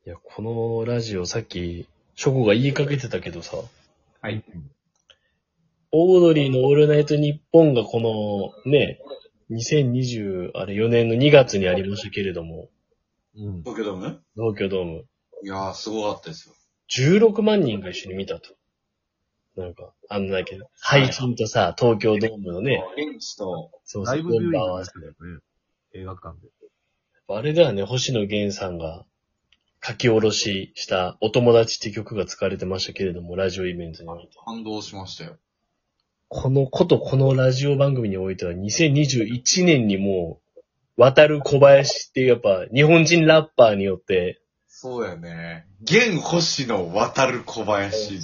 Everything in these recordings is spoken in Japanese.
いや、このラジオさっき、ショコが言いかけてたけどさ、 はい。 オードリーのオールナイトニッポンがこの、ね、2024年の2月にありましたけれども、 うん。 東京ドーム東京ドーム、 いやー、すごかったですよ。 16万人が一緒に見たと。なんか、あんなだけど、配信とさ、東京ドームのね、 現地と、 そうそう、 ライブビューイング合わせてのやつだよね。映画館で。 あれだよね、星野源さんが書き下ろししたお友達って曲が使われてましたけれども、ラジオイベントにおいて。 感動しましたよ。 このラジオ番組においては2021年にもう、渡る小林っていうやっぱ日本人ラッパーによって、 そうやね。現星野渡る小林。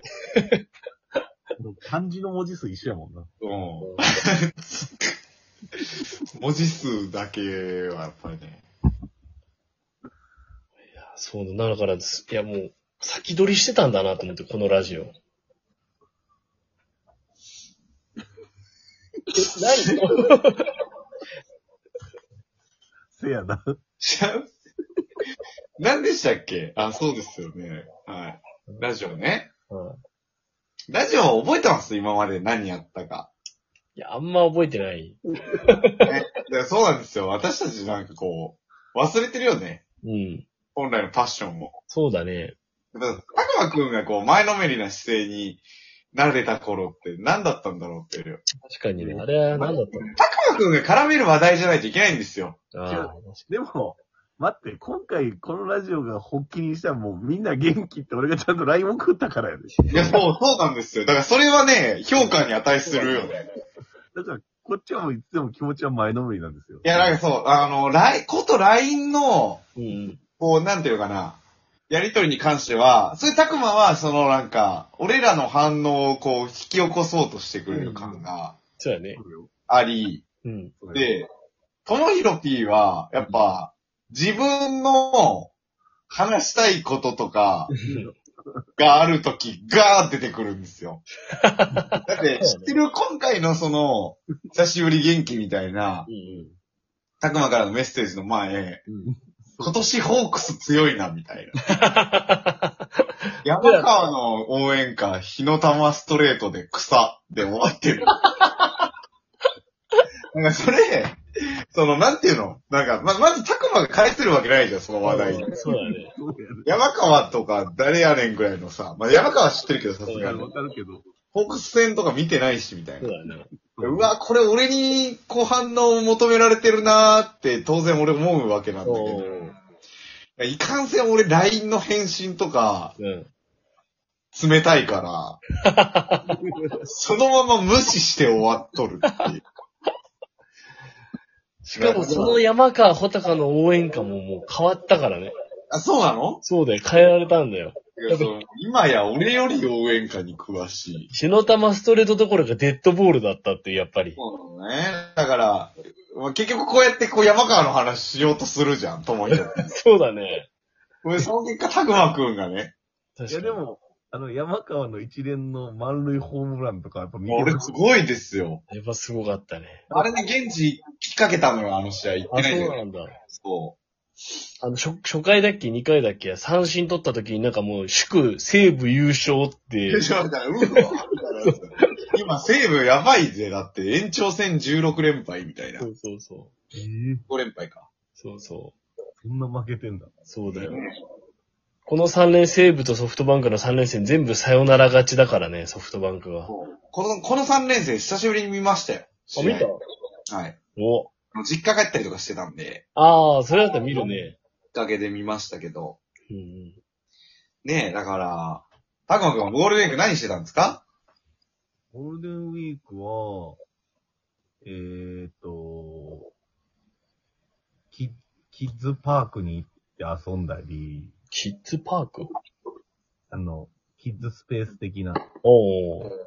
漢字の文字数一緒やもんな。 うん。文字数だけはやっぱりね。 そうだからです。いやもう、先取りしてたんだなと思って、このラジオ。何せやな。 ちゃう何でしたっけ？あ、そうですよね。はい。ラジオね。ラジオ覚えてます？今まで何やったか。 いや、あんま覚えてない。 ね。でそうなんですよ。私たちなんかこう、忘れてるよね。 うん。 本来のパッションを。 そうだね。 たくまくんがこう、前のめりな姿勢になれた頃って何だったんだろうっていう。 確かにね。あれは何だったの？ たくまくんが絡める話題じゃないといけないんですよ。 ああ、 でも、待って、今回このラジオが発起にしたらもうみんな元気って俺がちゃんと LINE 送ったからやで。 いや、そうなんですよ。だからそれはね、評価に値するよね。 だから、こっちはもういつでも気持ちは前のめりなんですよ。 いや、なんかそう、LINE の、 うん。 こう、なんていうかな、やりとりに関しては、それたくまは、なんか、俺らの反応をこう、引き起こそうとしてくれる感がそうやね。 あり、 うん。 で、ともひろ P は、やっぱ、自分の話したいこととかがあるとき、ガー出てくるんですよ。だって、知ってる今回の久しぶり元気みたいなう、ん。 たくまからのメッセージの前、今年ホークス強いな、みたいな。山川の応援歌、火の玉ストレートで草で終わってる。なんかそれ、なんていうのなんか、まずたくまが返せるわけないじゃん、その話題に。 そうだね。 山川とか誰やねんぐらいのさ、まあ、山川知ってるけどさすがに。 わかるけど。 ホークス戦とか見てないし、みたいな。 そうだね。 うわ、これ俺にこう反応を求められてるなーって当然俺思うわけなんだけど。いかんせん俺 LINE の返信とかうん。 冷たいから、そのまま無視して終わっとるっていう。 しかもその山川穂高の応援歌ももう変わったからね。 あ、そうなの？ そうだよ。変えられたんだよ。 いや今や俺より応援歌に詳しい。 火の玉ストレートどころかデッドボールだったってやっぱり。 そうなのね。だから、まあ結局こうやってこう山川の話しようとするじゃん、ともひろ。 そうだね。 その結果、たくまくんがね、 確かに。 いやでも、山川の一連の満塁ホームランとかやっぱ見て俺すごいですよ。 やっぱすごかったね。 あれね、現地きっかけたのよ、あの試合。行ってあ、 ないけど。 そうなんだ。 そ初回だっけ ?2 回だっけ三振取った時になんかもう、祝西武優勝ってう。。だから、今、西武やばいぜ。だって延長戦16連敗みたいな。 そうそうそう。 5連敗か。 そうそう。 そんな負けてんだ。 そうだよ。この3連西武とソフトバンクの3連戦全部サヨナラ勝ちだからね、ソフトバンクは。 この3連戦久しぶりに見ましたよ。 あ、見た？ はい。 お。 実家帰ったりとかしてたんで、 ああ、それだったら見るね。 きっかけで見ましたけど。 うんうん。 ねえ、だから、たくまくんはゴールデンウィーク何してたんですか？ ゴールデンウィークは、キッズパークに行って遊んだり、 キッズパーク？ キッズスペース的な、 おー。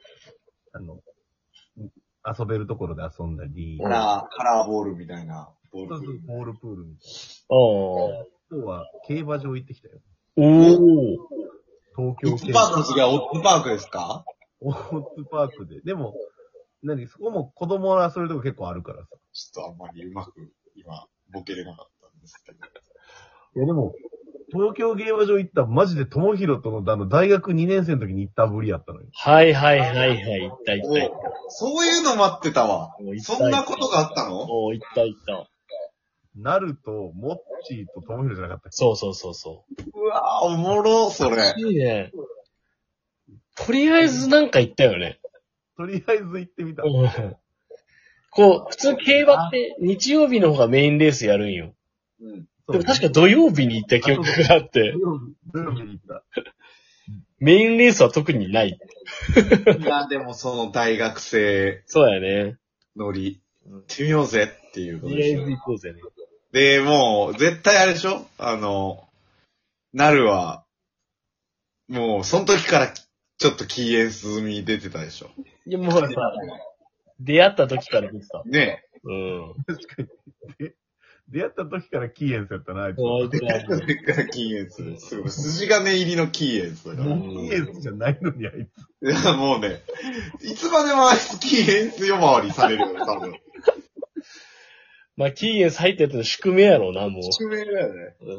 遊べるところで遊んだり、 カラーボールみたいな。ボールプール。 ボールプールみたいああ。 な。今日は競馬場行ってきたよ。 おー。 東京キッズパークの次はオッズパークですか？ オーツパークで。でも、そこも子供の遊べるとこ結構あるからさ。 ちょっとあんまりうまく今、ボケれなかったんですけど。 いやでも、 東京芸馬場行ったマジで友広との大学2年生の時に行ったぶりやったのよ。 はいはいはいはい、行った行った行っそういうの待ってたわ。 た。もう行ったそんなことがあったの？ もう行った行った。 なると、モッチーと友広じゃなかったっけ？ そうそうそうそう。 うわぁ、おもろ、それ。 いいね。とりあえずなんか行ったよね。 とりあえず行ってみた。 うんこう、普通競馬って日曜日の方がメインレースやるんよ。 うん。 でも確か土曜日に行った記憶があって、 土曜日に行った。 メインレースは特にない。 いや、でもその大学生そうやね。 乗り、行ってみようぜっていうこととりあえずでしょ。 行こうぜね。 で、もう、絶対あれでしょ？なるは、もう、その時から、ちょっと禁煙進み出てたでしょ。 いやもうさ、出会った時から出てた。 ねうん。 確かに。出会った時からキーエンスやったな、あいつ。 あいつえ。それから禁煙する。すごい。筋金入りの禁煙するから。 もうキーエンスじゃないのに、あいつ。 いや、もうね、いつまでもあいつ禁煙呼ばわりされるよ、多分。 まあ、期限最低って宿命やろうな、もう。 宿命だよね。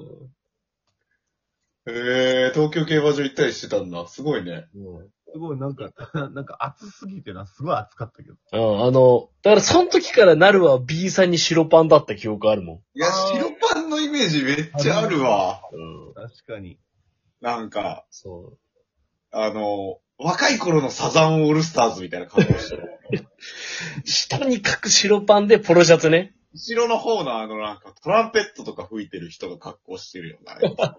うん。 東京競馬場行ったりしてたんだ。すごいね。 すごい、なんか暑すぎてな、すごい暑かったけど。 だからその時からなるは B さんに白パンだった記憶あるもん。 いや、白パンのイメージめっちゃあるわ。 うん。 確かに。 なんか、 そ若い頃のサザンオールスターズみたいな感じしてる。 う。とにかく白パンでポロシャツね。 後ろの方のなんかトランペットとか吹いてる人の格好してるよな。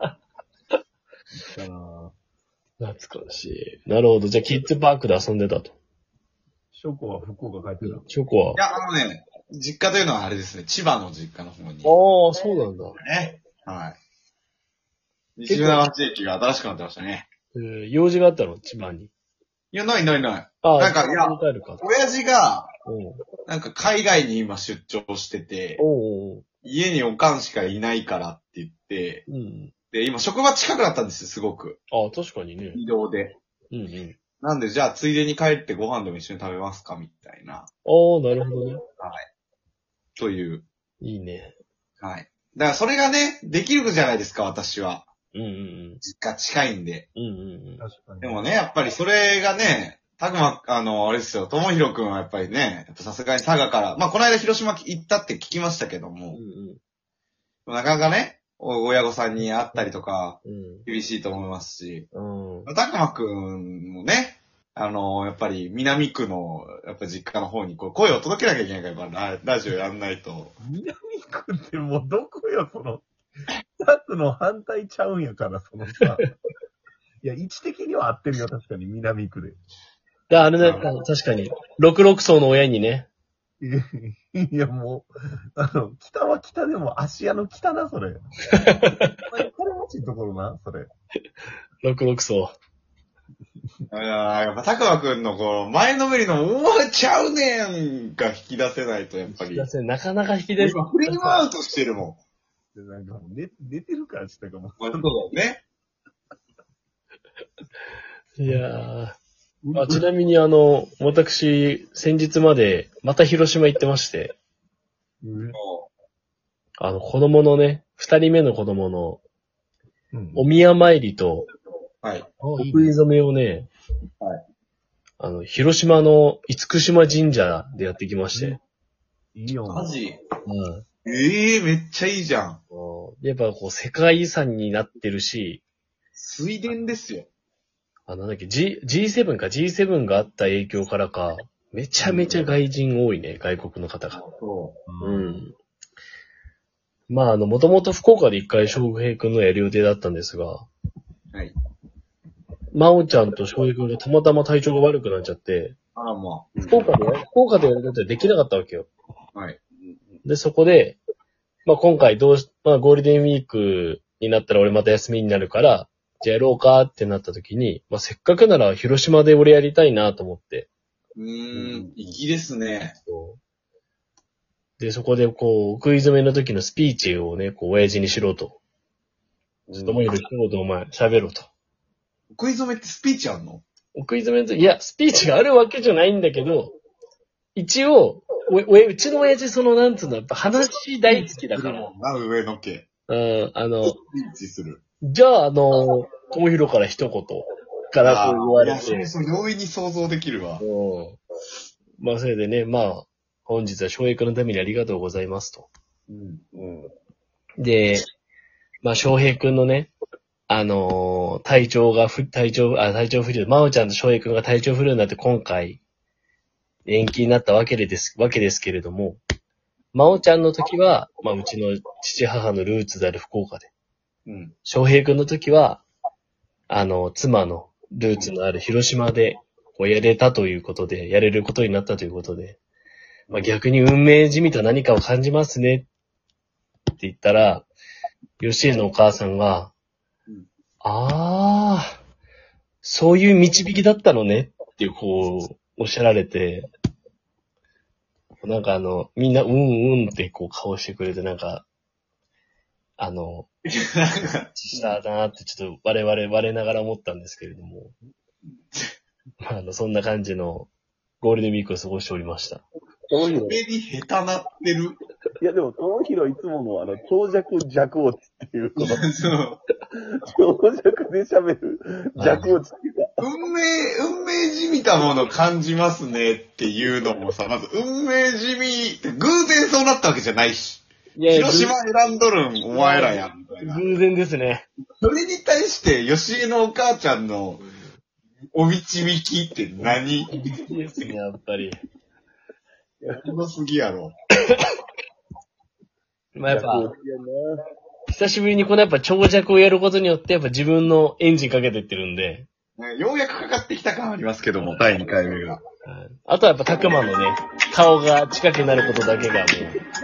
懐かしい。なるほど。じゃあキッズパークで遊んでたと。 ショコは福岡帰ってた。 チョコは。 いや、実家というのはあれですね、千葉の実家の方に。 ああ、そうなんだ。 ね。はい。西船橋駅が新しくなってましたね。 用事があったの千葉に。 いや、ないないない。 ああ、 なんかいや帰るか。 親父が、 うん。 なんか海外に今出張してて、 おう家におかんしかいないからって言って、 うん。 で、今職場近くだったんですよ、すごく。 ああ、確かにね。 移動で。 うんうん。 なんで、じゃあ、ついでに帰ってご飯でも一緒に食べますかみたいな。 ああ、なるほどね。 という。 いいね。 はい。だから、それがね、できるじゃないですか、私は。 うんうん実家近いんで。 うん。うんうんうん。 確かに。 でもね、やっぱりそれがね、あれですよ、ともひろくんはやっぱりね、やっぱさすがに佐賀から、まあ、この間広島行ったって聞きましたけども、なかなかね、親御さんに会ったりとか、 うん厳しいと思いますし、 うん。うん。 たくまくんもね、やっぱり南区の、やっぱ実家の方にこう声を届けなきゃいけないから、やっぱラジオやんないと。 南区ってもうどこよ、その、二つの反対ちゃうんやから、そのさ。いや、位置的には合ってるよ、確かに南区で。 あれね、確かに。66層の親にね。 いや、もう、北は北でも芦屋の北な、それ。金持ちいところな、それ。 66層。 やっぱたくまくんのこの前のめりの、お前ちゃうねんが引き出せないと、やっぱり。 なかなか引き出せ今フレームアウトしてるもん。 でなんかもう寝てるからしたかも。 そうだね。 いやー。ちなみに私、先日まで、また広島行ってまして、子供のね、二人目の子供の、お宮参りと、 はい。 お食い初めをね、 はい。 広島の厳島神社でやってきまして。 いいよ。 マジうん。 めっちゃいいじゃん。 やっぱこう、世界遺産になってるし、 水田ですよ。 なんだっけ、G7 か、G7 があった影響からか、めちゃめちゃ外人多いね、外国の方が。 そううん。まあ、もともと福岡で一回翔平くんのやる予定だったんですが、 はい。 真央ちゃんと翔平くんがたまたま体調が悪くなっちゃって、 あら、ま福岡でやる予定できなかったわけよ。 あ。はい。 で、そこで、まあ今回ゴールデンウィークになったら俺また休みになるから、じゃあやろうかってなった時に、まあせっかくなら広島で俺やりたいなと思って。 粋ですね。 で、そこでこう、食い初めの時のスピーチをね、こう、親父にしろと。ちょっともう一言お前喋ろうと。 食い初めってスピーチあんの？ 食い初めの時、いや、スピーチがあるわけじゃないんだけど、一応、うちの親父なんつうの、やっぱ話大好きだから。 上の毛。 うん、 スピーチする。 じゃあ、友広から一言からそう言われいや、 て。 そう容易に想像できるわ。 まあ、それでね、まあ、本日は翔平君のためにありがとうございますと。 うん。 で、まあ、翔平君のね、体調不良、まおちゃんと翔平君が体調不良になって今回、延期になったわけですけれども、まおちゃんの時は、まあ、うちの父母のルーツである福岡で、 うん。 翔平君の時は、妻のルーツのある広島で、こうやれたということで、やれることになったということで、まあ、逆に運命じみた何かを感じますねって言ったら、吉江のお母さんが、そういう導きだったのねっていう、こう、おっしゃられて、なんかみんな、うんってこう顔してくれて、なんか、したなーってちょっと我ながら思ったんですけれども、まあそんな感じのゴールデンウィークを過ごしておりました。 喋り下手なってる。 いや、でも、友広いつもの長尺弱落ちっていう、この、 そう長尺で喋る弱落ちっていうか、 運命じみたもの感じますねっていうのもさ、まず運命じみって偶然そうなったわけじゃないし。 いや広島選んどるんお前らやんみたいな。 偶然ですね。 それに対して吉江のお母ちゃんのお導きって何？ いいですね、やっぱり。 すごすぎやろ。 まあやっぱ、久しぶりにこのやっぱ長尺をやることによってやっぱ自分のエンジンかけてってるんで、 ね、ようやくかかってきた感ありますけども、第2回目が。 あとはやっぱたくまのね、顔が近くなることだけがもう、